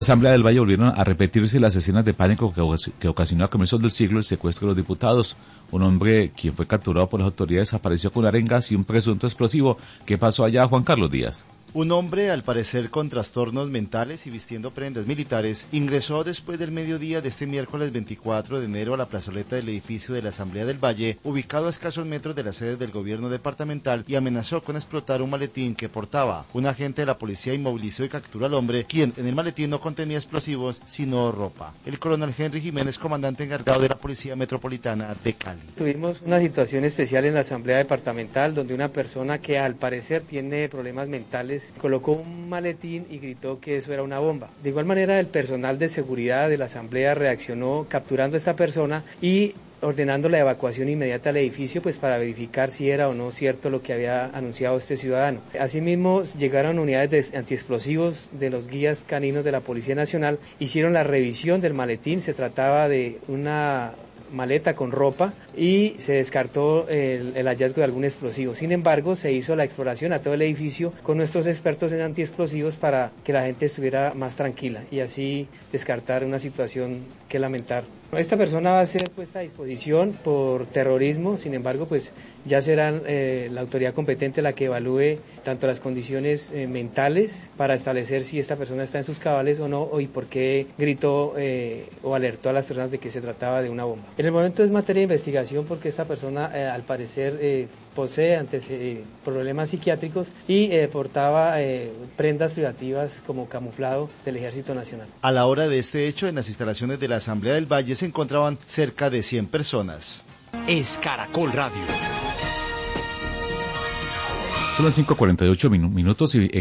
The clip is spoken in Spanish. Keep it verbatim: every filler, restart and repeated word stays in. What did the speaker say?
Asamblea del Valle volvieron a repetirse las escenas de pánico que, que ocasionó a comienzos del siglo el secuestro de los diputados. Un hombre, quien fue capturado por las autoridades, apareció con arengas y un presunto explosivo. ¿Qué pasó allá, Juan Carlos Díaz? Un hombre, al parecer con trastornos mentales y vistiendo prendas militares, ingresó después del mediodía de este miércoles veinticuatro de enero a la plazoleta del edificio de la Asamblea del Valle, ubicado a escasos metros de la sede del gobierno departamental, y amenazó con explotar un maletín que portaba. Un agente de la policía inmovilizó y capturó al hombre, quien en el maletín no contenía explosivos, sino ropa. El coronel Henry Jiménez, comandante encargado de la Policía Metropolitana de Cali. Tuvimos una situación especial en la Asamblea Departamental, donde una persona que al parecer tiene problemas mentales colocó un maletín y gritó que eso era una bomba. De igual manera, el personal de seguridad de la Asamblea reaccionó capturando a esta persona y ordenando la evacuación inmediata al edificio, pues para verificar si era o no cierto lo que había anunciado este ciudadano. Asimismo, llegaron unidades de antiexplosivos de los guías caninos de la Policía Nacional, hicieron la revisión del maletín. Se trataba de una maleta con ropa y se descartó el, el hallazgo de algún explosivo. Sin embargo, se hizo la exploración a todo el edificio con nuestros expertos en antiexplosivos para que la gente estuviera más tranquila y así descartar una situación que lamentar. Esta persona va a ser puesta a disposición por terrorismo. Sin embargo, pues ya será eh, la autoridad competente la que evalúe tanto las condiciones eh, mentales para establecer si esta persona está en sus cabales o no, y por qué gritó eh, o alertó a las personas de que se trataba de una bomba. En el momento es materia de investigación porque esta persona eh, al parecer eh, posee antes eh, problemas psiquiátricos y eh, portaba eh, prendas privativas como camuflado del Ejército Nacional. A la hora de este hecho, en las instalaciones de la Asamblea del Valle se encontraban cerca de cien personas. Es Caracol Radio. Son las cinco cuarenta y ocho minutos y